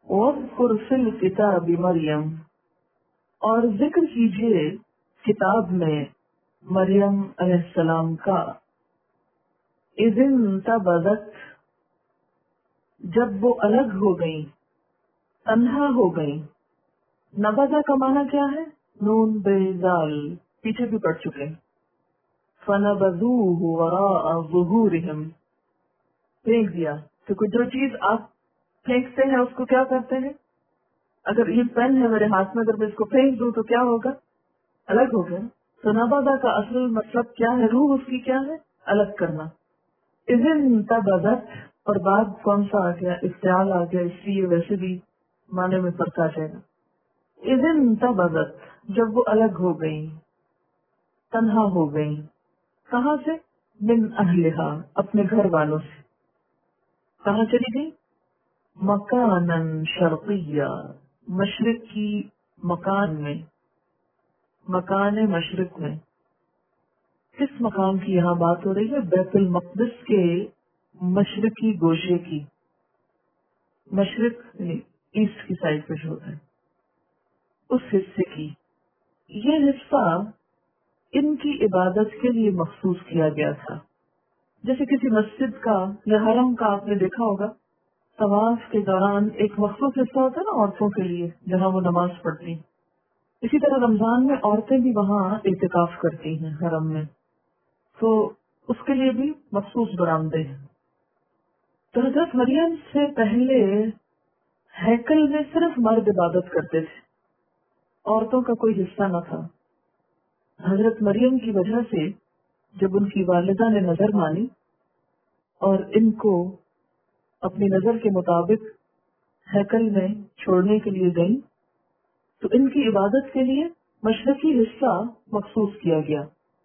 وَاذْكُرْ فِي الْكِتَابِ مریم، اور ذکر کیجیے کتاب میں مریم علیہ السلام کا، اذ انتبذت، جب وہ الگ ہو گئی، تنہا ہو گئی۔ نبذہ کا معنی کیا ہے؟ نون بے زال، پیچھے بھی پڑھ چکے۔ فَنَبَذُوهُ وَرَاءَ ظُهُورِهِمْ، پھینک دیا، کیونکہ جو چیز آپ پھینکتے ہیں اس کو کیا کرتے ہیں؟ اگر یہ پین ہے میرے ہاتھ میں، اگر میں اس کو پھینک دوں تو کیا ہوگا؟ الگ ہو گیا۔ تو نبذہ کا اصل مطلب کیا ہے؟ روح اس کی کیا ہے؟ الگ کرنا۔ اذن انتبذت، اور بعد کون سا آ گیا؟ افتعال آ گیا، اس لیے ویسے بھی معنی میں فرق آ جائے گا۔ اذن انتبذت، جب وہ الگ ہو گئی، تنہا ہو گئی، کہاں سے؟ من اہلہا، اپنے گھر والوں سے۔ کہاں چلی گئی؟ مکانن شرقیہ، مشرق کی مکان میں، مکان مشرق میں۔ کس مکان کی یہاں بات ہو رہی ہے؟ بیت المقدس کے مشرقی گوشے کی، مشرق ایسٹ کی سائڈ پہ جو ہوتا ہے اس حصے کی۔ یہ حصہ ان کی عبادت کے لیے مخصوص کیا گیا تھا۔ جیسے کسی مسجد کا یا حرم کا آپ نے دیکھا ہوگا، طواف کے دوران ایک مخصوص حصہ ہوتا ہے نا عورتوں کے لیے، جہاں وہ نماز پڑھتی۔ اسی طرح رمضان میں عورتیں بھی وہاں اعتکاف کرتی ہیں حرم میں، تو اس کے لیے بھی مخصوص برآمدے ہیں۔ تو حضرت مریم سے پہلے ہیکل میں صرف مرد عبادت کرتے تھے، عورتوں کا کوئی حصہ نہ تھا۔ حضرت مریم کی وجہ سے جب ان کی والدہ نے نظر مانی اور ان کو اپنی نظر کے مطابق ہیکل میں چھوڑنے کے لیے گئی، تو ان کی عبادت کے لیے مشرقی حصہ مخصوص کیا گیا۔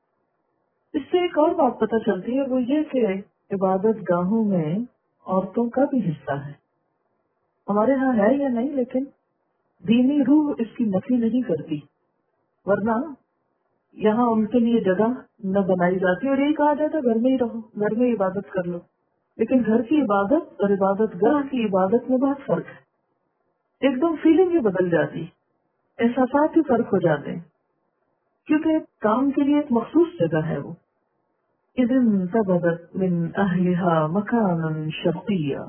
اس سے ایک اور بات پتہ چلتی ہے، وہ یہ کہ عبادت گاہوں میں عورتوں کا بھی حصہ ہے۔ ہمارے ہاں ہے یا نہیں، لیکن دینی روح اس کی نفی نہیں کرتی، ورنہ یہاں ان کے لیے جگہ نہ بنائی جاتی اور یہی کہا جاتا ہے گھر میں ہی رہو، گھر میں عبادت کر لو۔ لیکن گھر کی عبادت اور عبادت گاہ کی عبادت میں بہت فرق ہے، ایک دم فیلنگ ہی بدل جاتی، احساسات ہی فرق ہو جاتے ہیں، کیونکہ کام کے لیے ایک مخصوص جگہ ہے وہ۔ اذن انتبذت من اہلہا مکانا شرقیا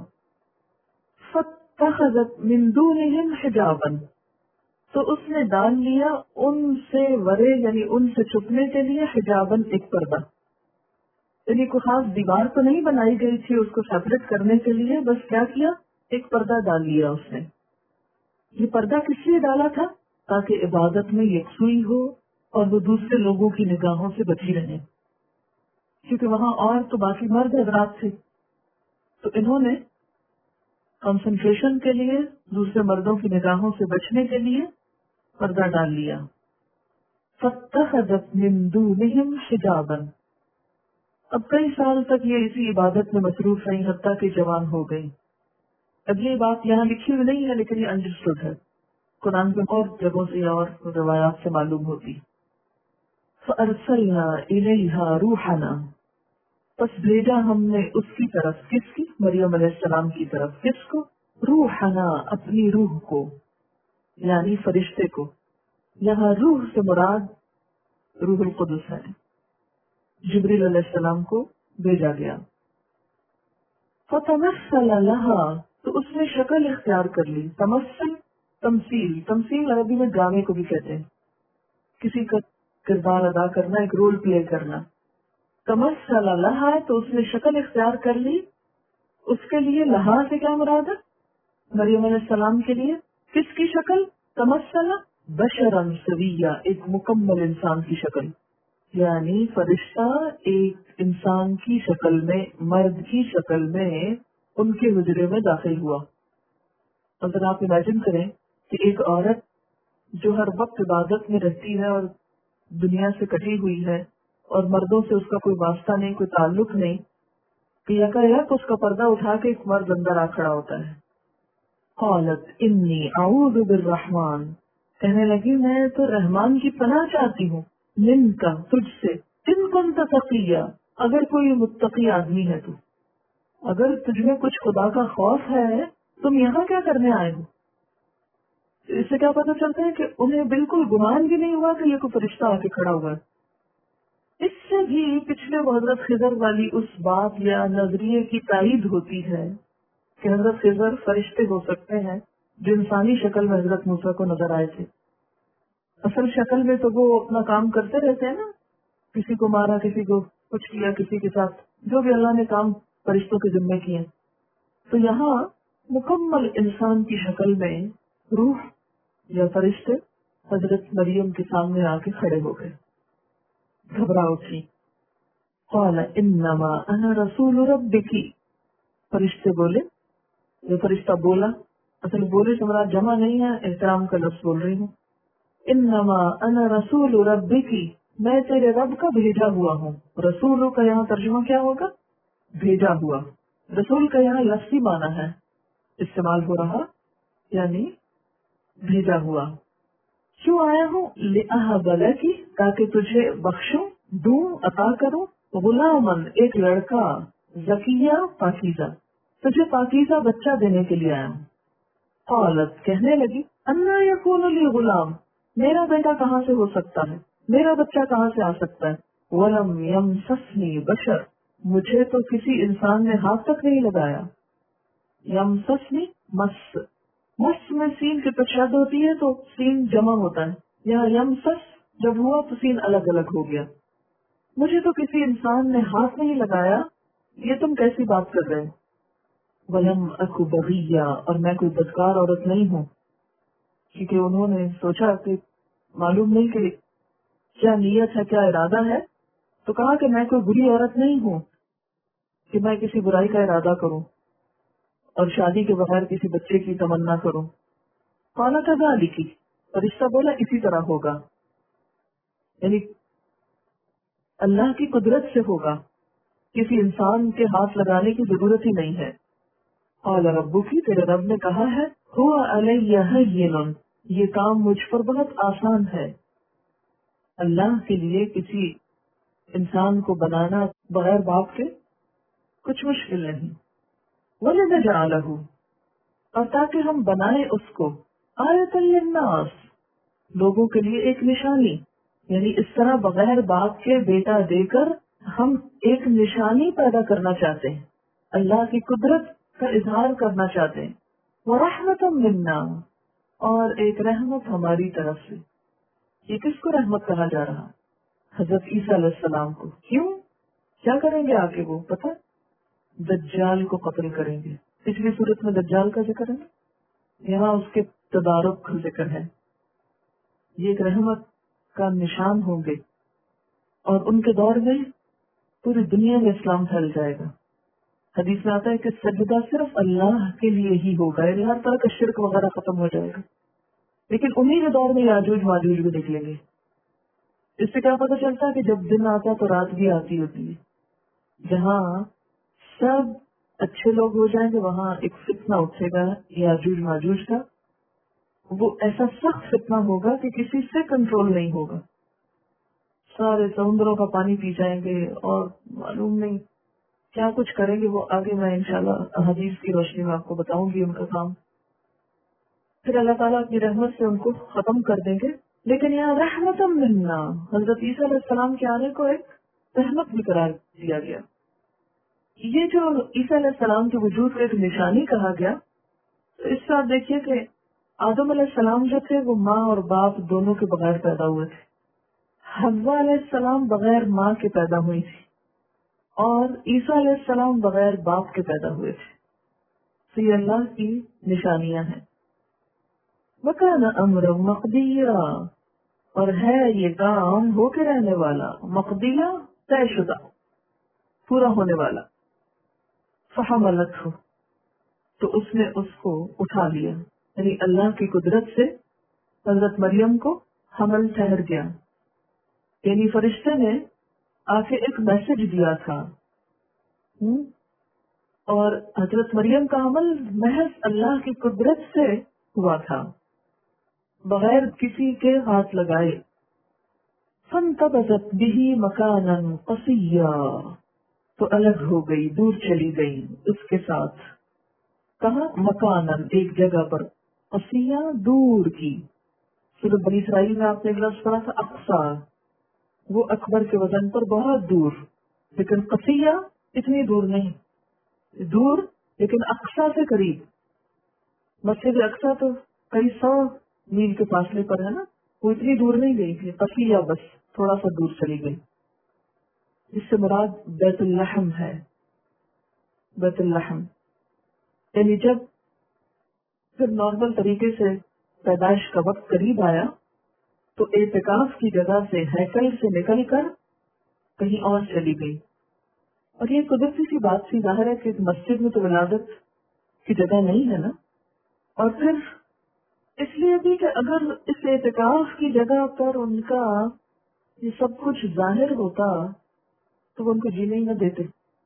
فاتخذت من دونہم حجابا، تو اس نے ڈال لیا ان سے ورے، یعنی ان سے چھپنے کے لیے، حجابن، ایک پردہ۔ یعنی کوئی خاص دیوار تو نہیں بنائی گئی تھی اس کو سیپریٹ کرنے کے لیے، بس کیا کیا؟ ایک پردہ ڈال لیا اس نے۔ یہ پردہ کس لیے ڈالا تھا؟ تاکہ عبادت میں یکسوئی ہو اور وہ دوسرے لوگوں کی نگاہوں سے بچی رہے، کیونکہ وہاں اور تو باقی مرد حضرات تھے، تو انہوں نے کنسنٹریشن کے لیے، دوسرے مردوں کی نگاہوں سے بچنے کے لیے پردہ ڈال لیا۔ فاتخذت من دونہم حجابا، اب کئی سال تک یہ اسی عبادت میں مصروف رہی، حتیٰ کہ جوان ہو گئی۔ اب یہ بات یہاں لکھی ہوئی نہیں ہے، لیکن یہ انڈرسٹوڈ ہے، قرآن کے اور جگہوں سے اور روایات سے معلوم ہوتی۔ فَأَرْسَلْنَا إِلَيْهَا رُوحَنَا، پس بھیجا ہم نے اس کی طرف، کس کی؟ مریم علیہ السلام کی طرف۔ کس کو؟ روحنا، اپنی روح کو، یعنی فرشتے کو۔ یہاں روح سے مراد روح القدس ہے، جبریل علیہ السلام کو بھیجا گیا۔ فَتَمَثَّلَ لَهَا، تو اس نے شکل اختیار کر لی۔ تمثل، تمثیل، تمثیل عربی میں ڈرامے کو بھی کہتے ہیں، کسی کا کردار ادا کرنا، ایک رول پلے کرنا۔ تمثل لها، تو اس نے شکل اختیار کر لی اس کے لیے۔ لہا سے کیا مراد ہے؟ مریم علیہ السلام کے لیے۔ کس کی شکل؟ تمثل بشرا سویا، ایک مکمل انسان کی شکل، یعنی فرشتہ ایک انسان کی شکل میں، مرد کی شکل میں ان کے حجرے میں داخل ہوا۔ اگر آپ امیجن کریں کہ ایک عورت جو ہر وقت عبادت میں رہتی ہے اور دنیا سے کٹی ہوئی ہے اور مردوں سے اس کا کوئی واسطہ نہیں، کوئی تعلق نہیں، کہ یکایک اس کا پردہ اٹھا کے ایک مرد اندر آ کھڑا ہوتا ہے۔ قالت انی اعوذ بالرحمن، کہنے لگی میں تو رحمان کی پناہ چاہتی ہوں، من کا، تجھ سے، ان کنت تقیہ، اگر کوئی متقی آدمی ہے تو، اگر تجھ میں کچھ خدا کا خوف ہے، تم یہاں کیا کرنے آئے ہو؟ اس سے کیا پتہ چلتا ہے کہ انہیں بالکل گمان بھی نہیں ہوا کہ یہ کوئی فرشتہ آ کے کھڑا ہوا ہے۔ اس سے بھی پچھلے حضرت خضر والی اس بات یا نظریے کی تائید ہوتی ہے کہ حضرت خضر فرشتے ہو سکتے ہیں جو انسانی شکل میں حضرت موسیٰ کو نظر آئے تھے۔ اصل شکل میں تو وہ اپنا کام کرتے رہتے ہیں نا، کسی کو مارا، کسی کو کچھ کیا، کسی کے ساتھ جو بھی اللہ نے کام فرشتوں کے ذمے کیے، تو یہاں مکمل انسان کی شکل میں روح یا فرشتے حضرت مریم کے سامنے آ کے کھڑے ہو گئے، گھبرا اٹھی۔ قال انما انا رسول ربک، فرشتے بولے، یہ فرشتہ بولا، اصل بولے سے مراد جمع نہیں ہے، احترام کا لفظ بول رہی ہوں۔ انما انا رسول ربک، میں تیرے رب کا بھیجا ہوا ہوں۔ رسول کا یہاں ترجمہ کیا ہوگا؟ بھیجا ہوا۔ رسول کا یہاں لفظی معنی ہے استعمال ہو رہا، یعنی بھیجا ہوا۔ کیوں آیا ہوں؟ لأہب لکی، تاکہ تجھے بخشوں، دوں، عطا کروں، غلامن، ایک لڑکا، زکیہ، پاکیزہ، تجھے پاکیزہ بچہ دینے کے لیے آیا ہوں۔ قالت، کہنے لگی، انا یکون لی غلام، میرا بیٹا کہاں سے ہو سکتا ہے، میرا بچہ کہاں سے آ سکتا ہے، ولم یمسسنی بشر، مجھے تو کسی انسان نے ہاتھ تک نہیں لگایا۔ یمسسنی، مس، مس میں سین کی تشدد ہوتی ہے تو سین جمع ہوتا ہے، یہاں یمسس جب ہوا تو سین الگ الگ ہو گیا۔ مجھے تو کسی انسان نے ہاتھ نہیں لگایا، یہ تم کیسی بات کر رہے ہو؟ ولم اکو بغیہ، اور میں کوئی بدکار عورت نہیں ہوں، کیونکہ انہوں نے سوچا کہ معلوم نہیں کہ کیا نیت ہے، کیا ارادہ ہے، تو کہا کہ میں کوئی بری عورت نہیں ہوں کہ میں کسی برائی کا ارادہ کروں اور شادی کے بغیر کسی بچے کی تمنا کروں۔ قال کذالک، فرشتہ بولا اسی طرح ہوگا، یعنی اللہ کی قدرت سے ہوگا، کسی انسان کے ہاتھ لگانے کی ضرورت ہی نہیں ہے۔ قال ربک، تیرے رب نے کہا ہے، هو علی ہین، یہ کام مجھ پر بہت آسان ہے۔ اللہ کے لیے کسی انسان کو بنانا بغیر باپ کے کچھ مشکل نہیں۔ وَلِنَجْعَلَهُ، اور تاکہ ہم بنائیں اس کو، آیۃ للناس، لوگوں کے لیے ایک نشانی، یعنی اس طرح بغیر باپ کے بیٹا دے کر ہم ایک نشانی پیدا کرنا چاہتے ہیں، اللہ کی قدرت کا اظہار کرنا چاہتے ہیں۔ وَرَحْمَةً مِنَّا، اور ایک رحمت ہماری طرف سے۔ یہ کس کو رحمت کہا جا رہا؟ حضرت عیسیٰ علیہ السلام کو۔ کیوں؟ کیا کریں گے آگے وہ پتہ؟ دجال کو قتل کریں گے۔ پچھلی صورت میں دجال کا ذکر ہے، یہاں اس کے تدارک کا ذکر ہے۔ یہ ایک رحمت کا نشان ہوں گے اور ان کے دور میں پوری دنیا میں اسلام پھیل جائے گا۔ حدیث میں آتا ہے کہ سجدہ صرف اللہ کے لیے ہی ہوگا، یعنی ہر طرح کا شرک وغیرہ ختم ہو جائے گا۔ لیکن انہی کے دور میں یاجوج ماجوج بھی نکلیں گے۔ اس سے کیا پتہ چلتا ہے کہ جب دن آتا تو رات بھی آتی ہوتی ہے۔ جہاں سب اچھے لوگ ہو جائیں گے وہاں ایک فتنہ اٹھے گا یاجوج ماجوج کا، وہ ایسا سخت فتنہ ہوگا کہ کسی سے کنٹرول نہیں ہوگا، سارے سمندروں کا پانی پی جائیں گے اور معلوم نہیں کیا کچھ کریں گے۔ وہ آگے میں انشاءاللہ حدیث کی روشنی میں آپ کو بتاؤں گی ان کا کام۔ پھر اللہ تعالیٰ اپنی رحمت سے ان کو ختم کر دیں گے۔ لیکن یہاں رحمت منا، حضرت عیسیٰ علیہ السلام کے آنے کو ایک رحمت بھی قرار دیا گیا۔ یہ جو عیسیٰ علیہ السلام کے وجود کو ایک نشانی کہا گیا، تو اس سے آپ دیکھیے کہ آدم علیہ السلام جو تھے وہ ماں اور باپ دونوں کے بغیر پیدا ہوئے تھے، حوا علیہ السلام بغیر ماں کے پیدا ہوئی تھی، اور عیسیٰ علیہ السلام بغیر باپ کے پیدا ہوئے تھے۔ تو یہ اللہ کی نشانیاں ہیں۔ وَكَانَ أَمْرًا مَقْضِيًّا، اور ہے یہ کام ہو کے رہنے والا، مقضیہ طے شدہ، پورا ہونے والا۔ فَحَمَلَتْهُ، تو اس نے اس کو اٹھا لیا، یعنی اللہ کی قدرت سے حضرت مریم کو حمل ٹھہر گیا، یعنی فرشتے نے آ کے ایک میسج دیا تھا، اور حضرت مریم کا حمل محض اللہ کی قدرت سے ہوا تھا، بغیر کسی کے ہاتھ لگائے۔ فَانْتَبَذَتْ بِهِ مَكَانًا قَصِيًّا، تو الگ ہو گئی، دور چلی گئی اس کے ساتھ، کہاں؟ مکانن، ایک جگہ پر، قصیہ دور کی. سورۃ بنی اسرائیل میں آپ نے ایک لفظ پڑھا تھا اقصا، وہ اکبر کے وزن پر بہت دور، لیکن قصیہ اتنی دور نہیں، دور لیکن اقصا سے قریب. مسجد اقصا تو کئی 100 میل کے فاصلے پر ہے نا، وہ اتنی دور نہیں گئی تھی. قصیہ بس تھوڑا سا دور چلی گئی. اس سے مراد بیت اللحم ہے. بیت اللحم یعنی جب پھر نارمل طریقے سے پیدائش کا وقت قریب آیا تو اعتکاف کی جگہ سے ہیکل سے نکل کر کہیں اور چلی گئی. اور یہ قدرتی سی بات سی، ظاہر ہے کہ مسجد میں تو ولادت کی جگہ نہیں ہے نا. اور پھر اس لیے بھی کہ اگر اس اعتکاف کی جگہ پر ان کا یہ سب کچھ ظاہر ہوتا تو وہ ان کو جینے ہی نہ دیتے.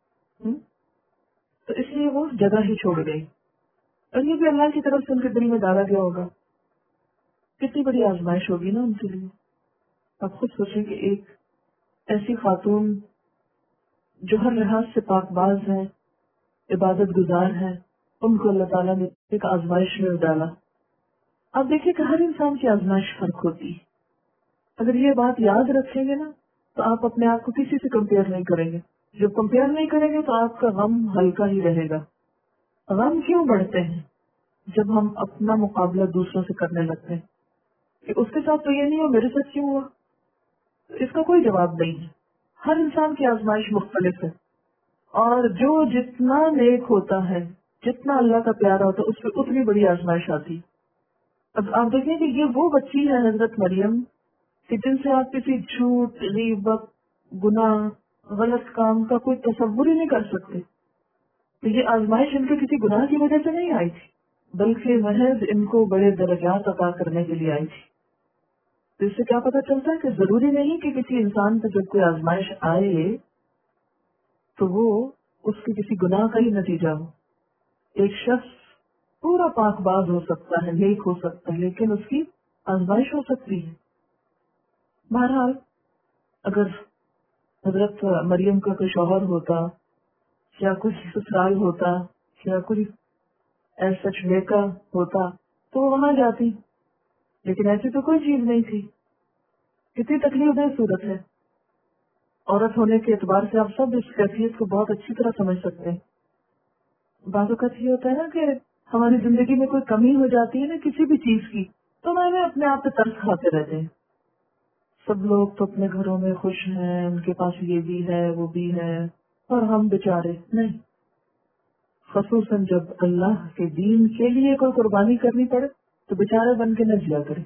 تو اس لیے وہ جگہ ہی چھوڑ گئی. اور یہ بھی اللہ کی طرف سے ان کے دل میں ڈالا گیا ہوگا. کتنی بڑی آزمائش ہوگی نا ان کے لیے. آپ خود سوچیں کہ ایک ایسی خاتون جو ہر لحاظ سے پاک باز ہے، عبادت گزار ہے، ان کو اللہ تعالیٰ نے ایک آزمائش میں ڈالا. آپ دیکھیں کہ ہر انسان کی آزمائش فرق ہوتی ہے. اگر یہ بات یاد رکھیں گے نا تو آپ اپنے آپ کو کسی سے کمپیئر نہیں کریں گے. جب کمپیئر نہیں کریں گے تو آپ کا غم ہلکا ہی رہے گا. غم کیوں بڑھتے ہیں؟ جب ہم اپنا مقابلہ دوسروں سے کرنے لگتے ہیں کہ اس کے ساتھ تو یہ نہیں ہو، میرے ساتھ کیوں ہوا. اس کا کوئی جواب نہیں ہے. ہر انسان کی آزمائش مختلف ہے، اور جو جتنا نیک ہوتا ہے، جتنا اللہ کا پیارا ہوتا ہے، اس پہ اتنی بڑی آزمائش آتی. اب آپ دیکھیں کہ یہ وہ بچی ہے حضرت مریم کہ جن سے آپ کسی جھوٹ، غیبت، گناہ، غلط کام کا کوئی تصور ہی نہیں کر سکتے. تو یہ آزمائش ان کے کسی گناہ کی وجہ سے نہیں آئی تھی، بلکہ محض ان کو بڑے درجات عطا کرنے کے لیے آئی تھی. تو اس سے کیا پتہ چلتا ہے کہ ضروری نہیں کہ کسی انسان پہ جب کوئی آزمائش آئے تو وہ اس کے کسی گناہ کا ہی نتیجہ ہو. ایک شخص پورا پاک باز ہو سکتا ہے، نیک ہو سکتا ہے، لیکن اس کی آزمائش ہو سکتی ہے. بہرحال اگر حضرت مریم کا کوئی شوہر ہوتا یا کچھ سسرال ہوتا یا کوئی ایسا بیٹا ہوتا تو وہ وہاں جاتی، لیکن ایسی تو کوئی چیز نہیں تھی. کتنی تکلیف دہ صورت ہے. عورت ہونے کے اعتبار سے آپ سب اس کیفیت کو بہت اچھی طرح سمجھ سکتے ہیں. بعض اوقات یہ ہوتا ہے نا کہ ہماری زندگی میں کوئی کمی ہو جاتی ہے نا کسی بھی چیز کی، تو ہمیں اپنے آپ پہ ترس کھاتے رہتے ہیں. سب لوگ تو اپنے گھروں میں خوش ہیں، ان کے پاس یہ بھی ہے وہ بھی ہے، اور ہم بیچارے نہیں. خصوصاً جب اللہ کے دین کے لیے کوئی قربانی کرنی پڑے تو بیچارے بن کے نہ جیا کرے،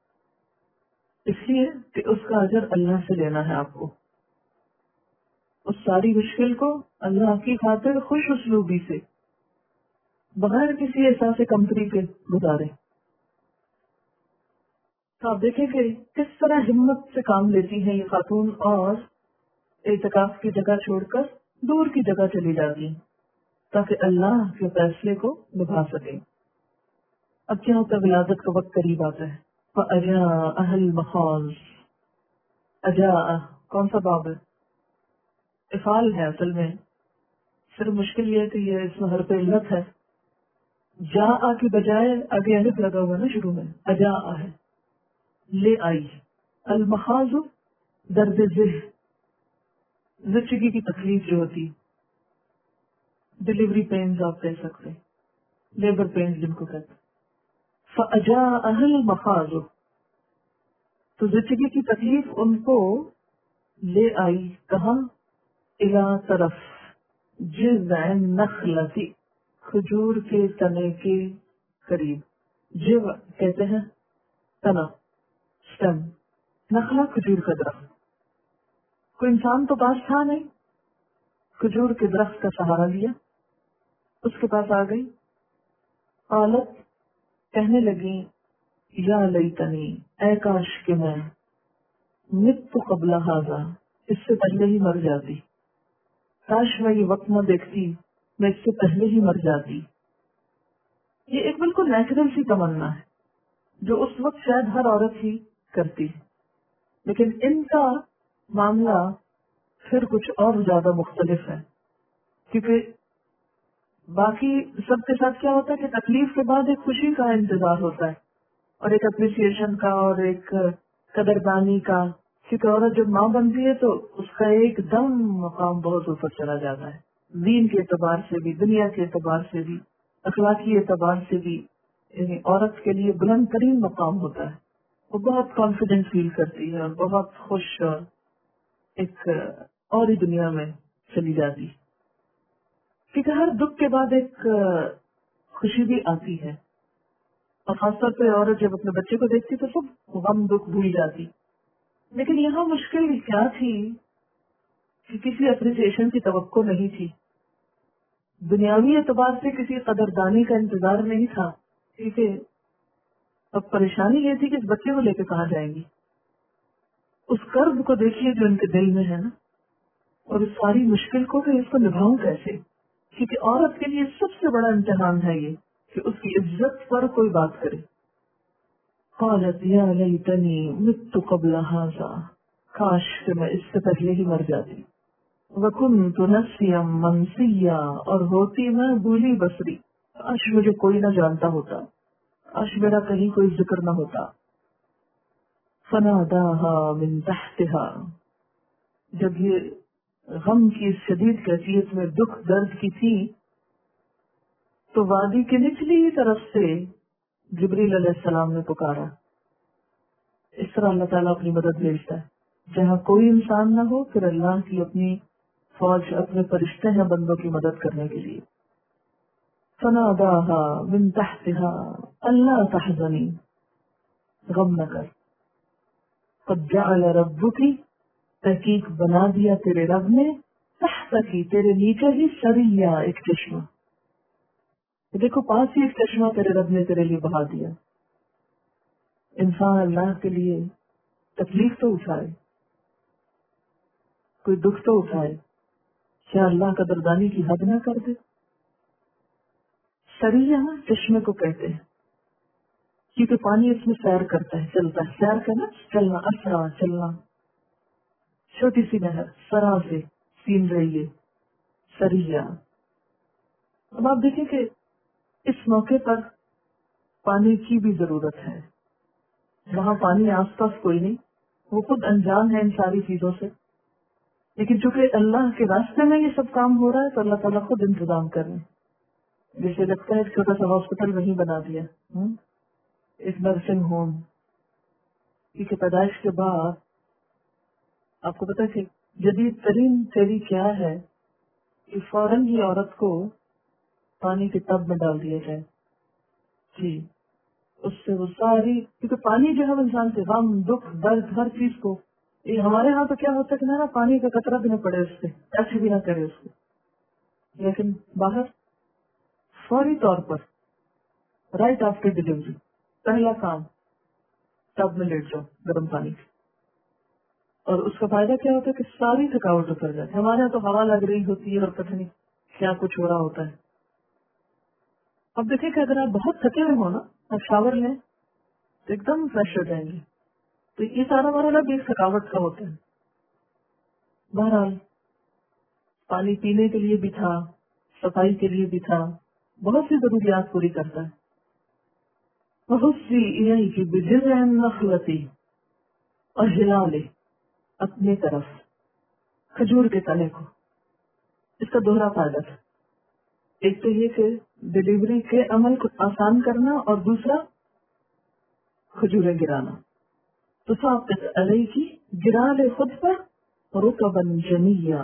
اس لیے کہ اس کا اجر اللہ سے لینا ہے. آپ کو اس ساری مشکل کو اللہ کی خاطر خوش اسلوبی سے بغیر کسی احساس کمتری کے گزارے. تو آپ دیکھیں کہ کس طرح ہمت سے کام لیتی ہیں یہ خاتون، اور اعتکاف کی جگہ چھوڑ کر دور کی جگہ چلی جاتی ہیں تاکہ اللہ کے فیصلے کو نبھا سکیں. اب کیا ہوتا ہے، ولادت کا وقت قریب آتا ہے. فَأَجَاءَ أَهْلُ الْمَخَاضِ. اجاء کون سا باب ہے؟ افعال ہے اصل میں، صرف مشکل یہ ہے کہ یہ اس میں حرف علت ہے. جاء کی بجائے آگے الف لگا ہوا نا شروع میں، اجاء ہے، لے آئی. المخاض درد ذہ، زچگی کی تکلیف جو ہوتی، ڈلیوری پینز آپ کہہ سکتے ہیں، لیبر پینز جن کو کہتے ہیں. فَأَجَاءَهَا الْمَخَاضُ، تو زچگی کی تکلیف ان کو لے آئی. کہاں؟ اِلَى طرف جذع النخلۃ، کھجور کے تنے کے قریب. جذع کہتے ہیں تنا، سٹم. نخلا کھجور کا درخت. کوئی انسان تو پاس تھا نہیں، کھجور کے درخت کا سہارا لیا، اس کے پاس آ گئی. قالت، کہنے لگی، یا لیتنی، اے کاش کہ میں مت قبل ھذا، اس سے پہلے ہی مر جاتی. کاش میں یہ وقت نہ دیکھتی، میں اس سے پہلے ہی مر جاتی. یہ ایک بالکل نیچرل سی تمنا ہے جو اس وقت شاید ہر عورت ہی کرتی ہے، لیکن ان کا معاملہ پھر کچھ اور زیادہ مختلف ہے، کیونکہ باقی سب کے ساتھ کیا ہوتا ہے کہ تکلیف کے بعد ایک خوشی کا انتظار ہوتا ہے اور ایک اپریسیشن کا اور ایک قدردانی کا. کیونکہ عورت جب ماں بنتی ہے تو اس کا ایک دم مقام بہت اوپر چلا جاتا ہے, دین کے اعتبار سے بھی, دنیا کے اعتبار سے بھی, اخلاقی اعتبار سے بھی. یعنی عورت کے لیے بلند ترین مقام ہوتا ہے. وہ بہت کانفیڈنٹ فیل کرتی ہے اور بہت خوش ایک اور ہی دنیا میں چلی جاتی. کیونکہ ہر دکھ کے بعد ایک خوشی بھی آتی ہے, اور خاص طور پہ عورت جب اپنے بچے کو دیکھتی تو سب غم دکھ بھول جاتی. لیکن یہاں مشکل کیا تھی کہ کسی اپریسیشن کی توقع نہیں تھی, دنیاوی اعتبار سے کسی قدردانی کا انتظار نہیں تھا. کیونکہ اب پریشانی یہ تھی کہ اس بچے کو لے کے کہاں جائیں گی. اس کرب کو دیکھیے جو ان کے دل میں ہے نا, اور اس ساری مشکل کو کہ اس کو نبھاؤں کیسے. کیونکہ عورت کے لیے سب سے بڑا امتحان ہے یہ کہ اس کی عزت پر کوئی بات کرے. قالت یا لیتنی مت قبل ھذا, کاش کہ میں اس سے پہلے ہی مر جاتی. وکنت نسیا منسیا, اور ہوتی میں بھولی بسری, کاش مجھے کوئی نہ جانتا ہوتا, کاش میرا کہیں کوئی ذکر نہ ہوتا. فناداها من تحتها, جب یہ غم کی شدید کیفیت میں دکھ درد کی تھی تو وادی کی نچلی طرف سے جبریل علیہ السلام نے پکارا. اس طرح اللہ تعالیٰ اپنی مدد بھیجتا ہے. جہاں کوئی انسان نہ ہو پھر اللہ کی اپنی فوج, اپنے فرشتے ہیں بندوں کی مدد کرنے کے لیے. فناداها من تحتها الا تحزنی, غم نہ کر. قد جعل ربک, تحقیق بنا دیا تیرے رب نے, تحتکی, تیرے نیچے ہی, سریا, ایک چشمہ. دیکھو پاس ہی ایک چشمہ تیرے رب نے تیرے لیے بہا دیا. انسان اللہ کے لیے تکلیف تو اٹھائے, کوئی دکھ تو اٹھائے, کیا اللہ قدردانی کی حد نہ کر دے. سریا چشمے کو کہتے ہیں کیونکہ پانی اس میں سیر کرتا ہے, چلتا ہے. سیر کرنا, چلنا, اسرا, چلنا. چھوٹی سی نہر سرا سے سین رہی ہے, سریا. اب آپ دیکھیں کہ اس موقع پر پانی کی بھی ضرورت ہے. وہاں پانی آس پاس کوئی نہیں, وہ خود انجان ہے ان ساری چیزوں سے. لیکن چونکہ اللہ کے راستے میں یہ سب کام ہو رہا ہے تو اللہ تعالیٰ خود انتظام کر رہے ہیں. جیسے لگتا ہے ایک چھوٹا سا ہاسپٹل وہیں بنا دیا, ایک نرسنگ ہوم. کیونکہ پیدائش کے بعد آپ کو پتا کہ جدید ترین تھیوری کیا ہے کہ فوراً ہی عورت کو پانی کے ٹب میں ڈال دیا جائے. جی, اس سے وہ ساری, کیونکہ پانی جو ہے انسان کے غم دکھ درد ہر چیز کو, یہ ہمارے ہاں تو کیا ہوتا ہے کہ نا پانی کا قطرہ بھی نہ پڑے اس سے, ایسے بھی نہ کرے اس کو. لیکن باہر فوری طور پر رائٹ آفٹر ڈلیوری پہلا کام ٹب میں لیٹ جاؤ گرم پانی سے. اور اس کا فائدہ کیا ہوتا ہے کہ ساری تھکاوٹ اتر جاتی ہے. ہمارے یہاں تو ہوا لگ رہی ہوتی ہے اور پتہ نہیں کیا کچھ ہو رہا ہوتا ہے. اب دیکھیں کہ اگر آپ بہت تھکے ہوئے ہو نا, آپ شاور لیں تو ایک دم فریش ہو جائیں گے. تو یہ سارا مرحلہ بھی ایک تھکاوٹ کا ہوتا ہے. بہرحال پانی پینے کے لیے بھی تھا, صفائی کے لیے بھی تھا, بہت سی ضروریات پوری کرتا ہے. بہت سی یہی کہ بجذع النخلۃ, اور ہلا لے اپنے طرف کھجور کے تنے کو. اس کا دوہرا فائدہ تھا. ایک تو یہ کہ ڈلیوری کے عمل کو آسان کرنا, اور دوسرا کھجوریں گرانا. تو ساقط علیہ, گرا لے خود پر, رطبا جنیا,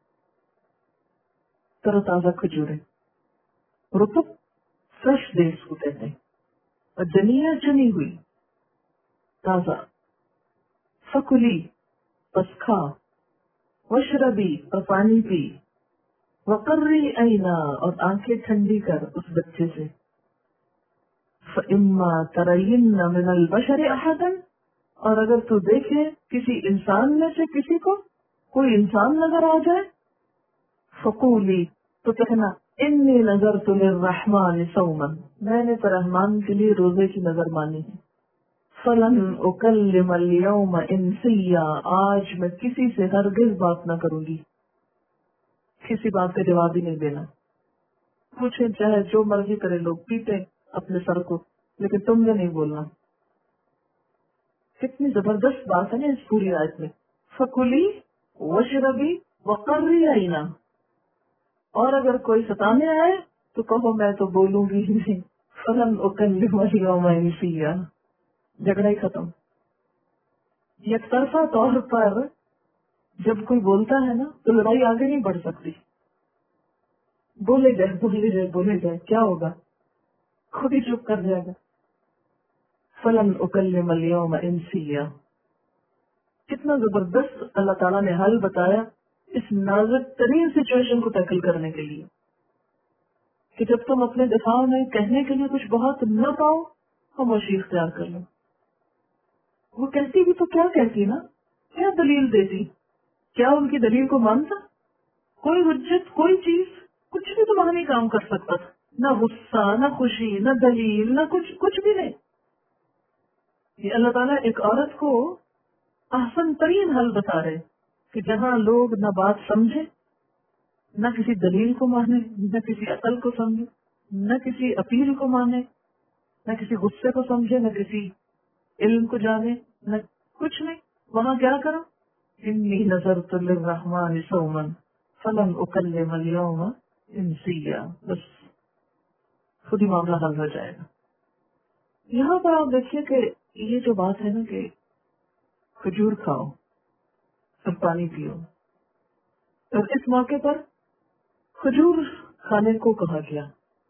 تر تازہ کھجوریں. رطب فریش ڈیٹس کو کہتے ہیں, اور جنیا چنی ہوئی تازہ. فکلی, پس کھا, وشربی, اور پانی پی, وقرری عینا, اور آنکھیں ٹھنڈی کر اس بچے سے. فَإِمَّا تَرَيِنَّ مِنَ الْبَشَرِ أَحَدًا, اور اگر تو دیکھے کسی انسان میں سے کسی کو, کوئی انسان نظر آ جائے, فقولی, تو کہنا, انی نذرت للرحمن صوما, میں نے رحمان کے لیے روزے کی نظر مانی ہے. فلن اکلم اليوم انسیا, آج میں کسی سے ہرگز بات نہ کروں گی, کسی بات کا جواب ہی نہیں دینا. پوچھیں چاہے جو مرضی کرے لوگ، پیٹے اپنے سر کو، لیکن تم نے نہیں بولنا. کتنی زبردست بات ہے نا اس پوری آیت میں. فکلی وشربی وقرری عینا، اور اگر کوئی ستانے آئے تو کہو میں تو بولوں گی ہی نہیں. فلن اکلم اليوم انسیا، جھگڑا ہی ختم. یک طرفہ طور پر جب کوئی بولتا ہے نا تو لڑائی آگے نہیں بڑھ سکتی. بولے گئے کیا ہوگا، خود ہی چپ کر جائے گا. فلن اکلم اليوم انسیا، کتنا زبردست اللہ تعالیٰ نے حل بتایا اس نازک ترین سچویشن کو ٹیکل کرنے کے لیے، کہ جب تم اپنے دفاع میں کہنے کے لیے کچھ بہت نہ پاؤ، خاموشی اختیار کر لو. وہ کہتی بھی تو کیا کہتی نا، کیا دلیل دیتی، کیا ان کی دلیل کو مانتا؟ کوئی حجت، کوئی چیز، کچھ بھی تو وہاں نہیں کام کر سکتا تھا. نہ غصہ، نہ خوشی، نہ دلیل، نہ کچھ بھی نہیں. یہ اللہ تعالیٰ ایک عورت کو احسن ترین حل بتا رہے کہ جہاں لوگ نہ بات سمجھے، نہ کسی دلیل کو مانے، نہ کسی عقل کو سمجھے، نہ کسی اپیل کو مانے، نہ کسی غصے کو سمجھے، نہ کسی علم کو جانے، نہ کچھ نہیں. وہاں کیا کرو، انی نذرت للرحمن صوما فلن اکلم اليوم انسیا، بس خود ہی معاملہ حل ہو جائے گا. یہاں پر آپ دیکھیے کہ یہ جو بات ہے نا کہ کھجور کھاؤ اور پانی پیو، اور اس موقع پر کھجور کھانے کو کہا گیا.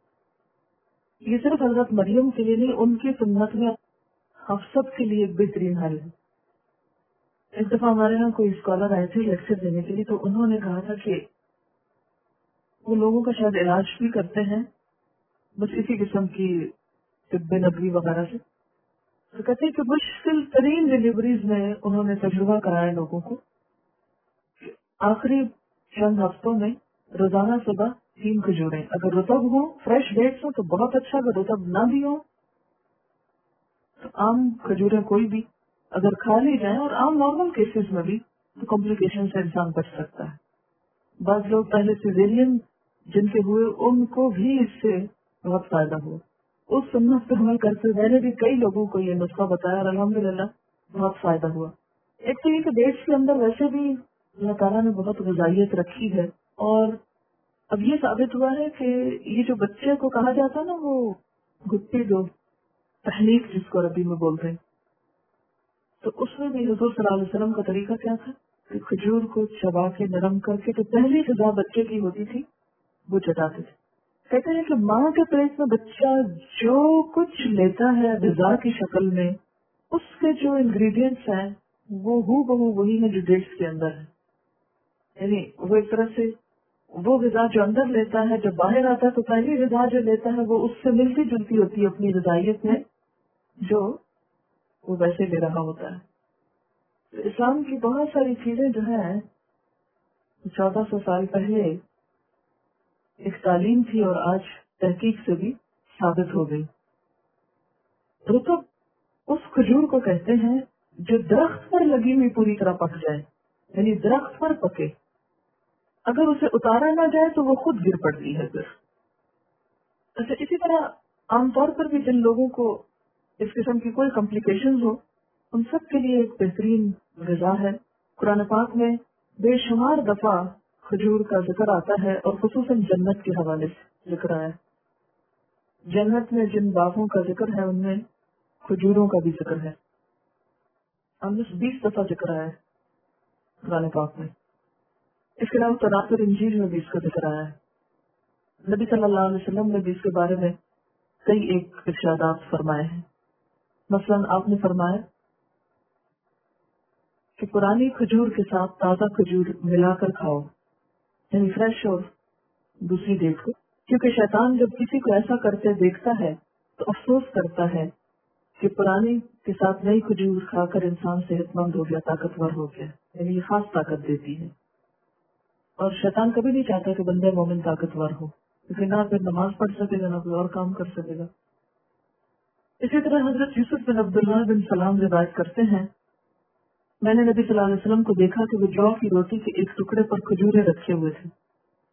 یہ صرف حضرت مریم کے لیے نہیں، ان کی سنت میں ہم سب کے لیے ایک بہترین حل ہے. ایک دفعہ ہمارے یہاں کوئی اسکالر آئے تھے لیکچر دینے کے لیے، تو انہوں نے کہا تھا کہ وہ لوگوں کا شاید علاج بھی کرتے ہیں بس اسی قسم کی طب نبوی وغیرہ سے. تو کہتے ہیں کہ مشکل ترین ڈیلیوریز میں انہوں نے تجربہ کرایا لوگوں کو، آخری چند ہفتوں میں روزانہ صبح 3 کھجوریں، اگر رطب ہوں، فریش ڈیٹس ہوں تو بہت اچھا، اگر رطب نہ بھی ہو تو عام کھجوریں کوئی بھی اگر کھا لی جائیں، اور عام نارمل کیسز میں بھی، تو کمپلیکیشن سے انسان بچ سکتا ہے. بعض لوگ پہلے سیزیرین جن کے ہوئے ان کو بھی اس سے بہت فائدہ ہوا. اس سنت پر عمل کرتے میں نے بھی کئی لوگوں کو یہ نسخہ بتایا اور الحمدللہ بہت فائدہ ہوا. ایک تو یہ کہ ڈیٹس کے اندر ویسے بھی اللہ تعالیٰ نے بہت غذائیت رکھی ہے، اور اب یہ ثابت ہوا ہے کہ یہ جو بچے کو کہا جاتا ہے نا، وہ گٹی جو تحلیق جس کو عربی میں بولتے ہیں، تو اس میں بھی حضور صلی اللہ علیہ وسلم کا طریقہ کیا تھا کہ کھجور کو چبا کے نرم کر کے جو پہلی غذا بچے کی ہوتی تھی وہ چٹاتے تھے. کہتے ہیں کہ ماں کے پیٹ میں بچہ جو کچھ لیتا ہے غذا کی شکل میں، اس کے جو انگریڈینٹس ہیں وہ ہو بہو وہی ہے جو ڈیٹس کے اندر ہے. یعنی وہ ایک طرح سے وہ غذا جو اندر لیتا ہے جب باہر آتا ہے تو پہلی غذا جو لیتا ہے وہ اس سے ملتی جلتی ہوتی ہے اپنی غذائیت میں جو وہ ویسے لے رہا ہوتا ہے. تو اسلام کی بہت ساری چیزیں جو ہیں 1400 سال پہلے ایک تعلیم تھی اور آج تحقیق سے بھی ثابت ہو گئی. رطب اس کھجور کو کہتے ہیں جو درخت پر لگی ہوئی پوری طرح پک جائے، یعنی درخت پر پکے، اگر اسے اتارا نہ جائے تو وہ خود گر پڑتی ہے پھر. اچھا، اسی طرح عام طور پر بھی جن لوگوں کو اس قسم کی کوئی کمپلیکیشن ہو، ان سب کے لیے ایک بہترین غذا ہے. قرآن پاک میں بے شمار دفعہ کھجور کا ذکر آتا ہے، اور خصوصاً جنت کے حوالے سے ذکر آیا ہے. جنت میں جن باغوں کا ذکر ہے ان میں کھجوروں کا بھی ذکر ہے. 20 دفعہ ذکر آیا ہے قرآن پاک میں. اس کے علاوہ تورات اور انجیل میں بھی اس کا ذکر آیا ہے. نبی صلی اللہ علیہ وسلم نے بھی اس کے بارے میں کئی ایک ارشادات فرمائے ہیں. مثلاً آپ نے فرمایا کہ پرانی کھجور کے ساتھ تازہ کھجور ملا کر کھاؤ، یعنی فریش اور دوسری ڈیٹ کو، کیونکہ شیطان جب کسی کو ایسا کرتے دیکھتا ہے تو افسوس کرتا ہے کہ پرانی کے ساتھ نئی کھجور کھا کر انسان صحت مند ہو گیا، طاقتور ہو گیا. یعنی یہ خاص طاقت دیتی ہے، اور شیطان کبھی نہیں چاہتا کہ بندہ مومن طاقتور ہو، کیونکہ نہ پھر نماز پڑھ سکے گا نہ کوئی اور کام کر سکے گا. اسی طرح حضرت یوسف بن عبداللہ بن سلام روایت کرتے ہیں، میں نے نبی صلی اللہ علیہ وسلم کو دیکھا کہ وہ جو کی روٹی کے ایک ٹکڑے پر کھجوریں رکھے ہوئے تھے.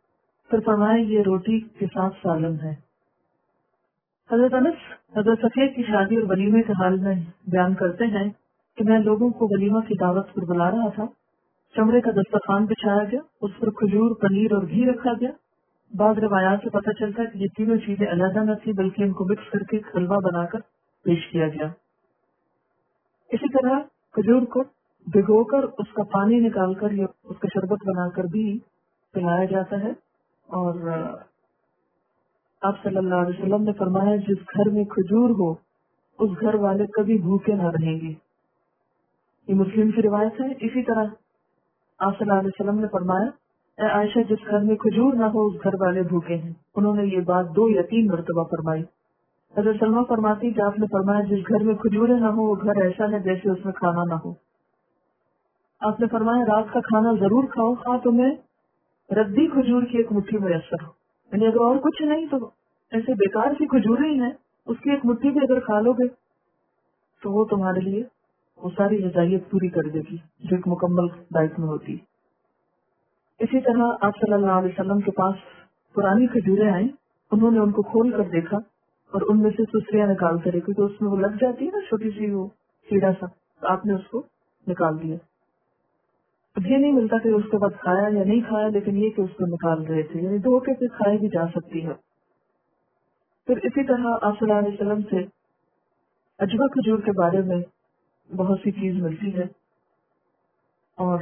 پھر فرمایا یہ روٹی کے ساتھ سالن ہے۔ حضرت انس حضرت صفیہ کی شادی اور ولیمے کے حال میں بیان کرتے ہیں کہ میں لوگوں کو ولیمہ کی دعوت پر بلا رہا تھا، چمڑے کا دسترخوان بچھایا گیا، اس پر کھجور، پنیر اور گھی رکھا گیا۔ بعض روایات سے پتہ چلتا ہے کہ یہ تینوں چیزیں علیحدہ نہ تھی بلکہ ان کو مکس کر کے حلوہ بنا کر پیش کیا گیا۔ اسی طرح کھجور کو بھگو کر اس کا پانی نکال کر یا اس کا شربت بنا کر بھی پلایا جاتا ہے، اور آپ صلی اللہ علیہ وسلم نے فرمایا جس گھر میں کھجور ہو اس گھر والے کبھی بھوکے نہ رہیں گے۔ یہ مسلم کی روایت ہے۔ اسی طرح آپ صلی اللہ علیہ وسلم نے فرمایا اے عائشہ جس گھر میں کھجور نہ ہو اس گھر والے بھوکے ہیں۔ انہوں نے یہ بات 2 یا 3 مرتبہ فرمائی۔ حضرت سلمہ فرماتی کہ آپ نے فرمایا جس گھر میں کھجوریں نہ ہو وہ گھر ایسا ہے جیسے اس میں کھانا نہ ہو۔ آپ نے فرمایا رات کا کھانا ضرور کھاؤ، ہاں تمہیں ردی کھجور کی ایک مٹھی میسر ہو، یعنی اگر اور کچھ نہیں تو ایسے بیکار سی کھجوریں ہی ہیں، اس کی ایک مٹھی بھی اگر کھا لو گے تو وہ تمہارے لیے وہ ساری غذائیت پوری کر دے گی جو ایک مکمل ڈائٹ میں ہوتی۔ اسی طرح آپ صلی اللہ علیہ وسلم کے پاس پرانی کھجوریں آئیں، انہوں نے ان کو کھول کر دیکھا اور ان میں سے سسریاں نکالتے رہے کیونکہ اس میں وہ لگ جاتی ہے نا چھوٹی سی وہ کیڑا سا، تو آپ نے اس کو نکال دیا۔ اب یہ نہیں ملتا کہ اس کے بعد کھایا یا نہیں کھایا، لیکن یہ کہ اس کو نکال رہے تھے، یعنی دھو کے پھر کھائی بھی جا سکتی ہے۔ پھر اسی طرح آپ صلی اللہ علیہ وسلم سے اجوا کھجور کے بارے میں بہت سی چیز ملتی ہے، اور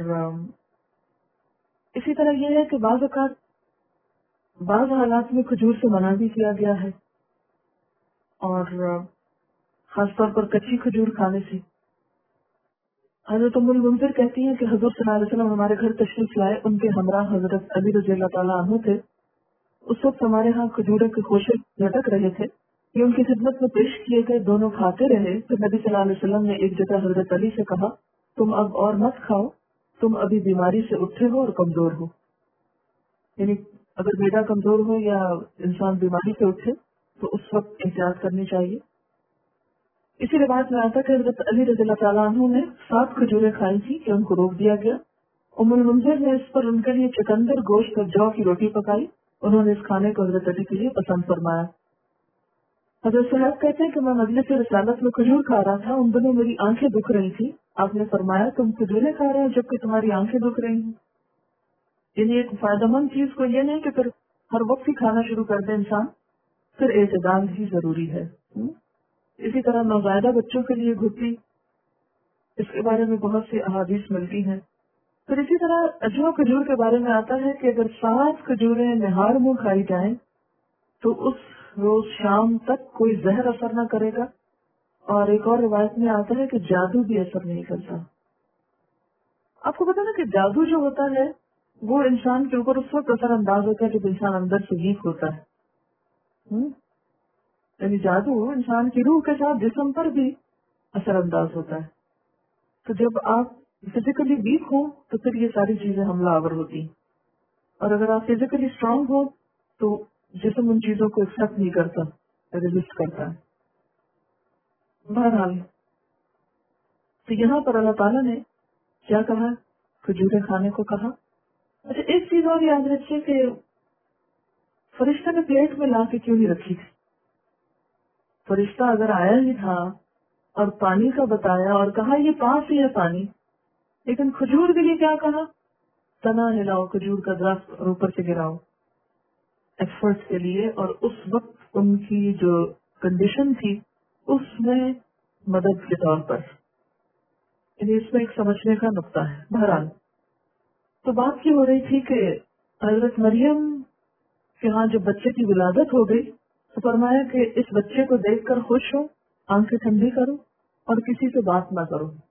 اسی طرح یہ ہے کہ بعض اوقات بعض حالات میں کھجور سے منع بھی کیا گیا ہے، اور خاص طور پر کچی کھجور کھانے سے۔ حضرت ام المنذر کہتی ہیں کہ حضور صلی اللہ علیہ وسلم ہمارے گھر تشریف لائے، ان کے ہمراہ حضرت علی رضی اللہ تعالیٰ عنہ تھے۔ اس وقت ہمارے ہاں کھجورے کے خوشے لٹک رہے تھے، یہ ان کی خدمت میں پیش کیے گئے، دونوں کھاتے رہے۔ تو نبی صلی اللہ علیہ وسلم نے ایک جگہ حضرت علی سے کہا تم اب اور مت کھاؤ، تم ابھی بیماری سے اٹھے ہو اور کمزور ہو، یعنی اگر میدا کمزور ہو یا انسان بیماری سے اٹھے تو اس وقت احتیاط کرنی چاہیے۔ اسی روایت میں آتا ہے کہ حضرت علی رضی اللہ تعالیٰ عنہ نے 7 کھجوریں کھائی تھی کہ ان کو روک دیا گیا۔ ام المنذر نے اس پر ان کے لیے چکندر گوشت اور جو کی روٹی پکائی، انہوں نے اس کھانے کو حضرت علی کے لیے پسند فرمایا۔ حضرت صاحب کہتے ہیں کہ میں مجلس رسالت میں کھجور کھا رہا تھا، ان دنوں میری آنکھیں دکھ رہی تھی، آپ نے فرمایا تم کھجوریں کھا رہے ہو جبکہ تمہاری آنکھیں دکھ رہی ہیں۔ یعنی ایک فائدہ مند چیز کو یہ نہیں کہ پھر ہر وقت ہی کھانا شروع کر دے انسان، پھر اعتدال ہی ضروری ہے۔ اسی طرح نوزائیدہ بچوں کے لیے گھٹی، اس کے بارے میں بہت سی احادیث ملتی ہیں۔ پھر اسی طرح اجوا کھجور کے بارے میں آتا ہے کہ اگر 7 کھجوریں نہار منہ کھائی جائیں تو اس روز شام تک کوئی زہر اثر نہ کرے گا، اور ایک اور روایت میں آتا ہے کہ جادو بھی اثر نہیں کرتا۔ آپ کو پتا نا کہ جادو جو ہوتا ہے وہ انسان کے اوپر اس وقت اثر انداز ہوتا ہے جب انسان اندر سے ویک ہوتا ہے، یعنی جادو انسان کی روح کے ساتھ جسم پر بھی اثر انداز ہوتا ہے۔ تو جب آپ فزیکلی ویک ہو تو پھر یہ ساری چیزیں حملہ آور ہوتی ہیں، اور اگر آپ فزیکلی اسٹرانگ ہو تو جسم ان چیزوں کو ایکسپٹ نہیں کرتا، ریزسٹ کرتا ہے۔ بہرحال تو یہاں پر اللہ تعالیٰ نے کیا کہا؟ کھجوریں کھانے کو کہا۔ اچھا ایک چیز اور یاد رکھیے کہ فرشتہ نے پلیٹ میں لا کے کیوں نہیں رکھی تھی؟ فرشتہ اگر آیا ہی تھا اور پانی کا بتایا اور کہا یہ پاس ہی ہے پانی، لیکن کھجور کے لیے کیا کہا؟ تنا ہلاؤ کھجور کا درخت اور اوپر سے گراؤ، ایکسپرٹ کے لیے، اور اس وقت ان کی جو کنڈیشن تھی اس میں مدد کے طور پر، یعنی اس میں ایک سمجھنے کا نقطہ ہے۔ بہرحال تو بات یہ ہو رہی تھی کہ حضرت مریم کے ہاں جب بچے کی ولادت ہو گئی تو فرمایا کہ اس بچے کو دیکھ کر خوش ہو، آنکھیں ٹھنڈی کرو اور کسی سے بات نہ کرو۔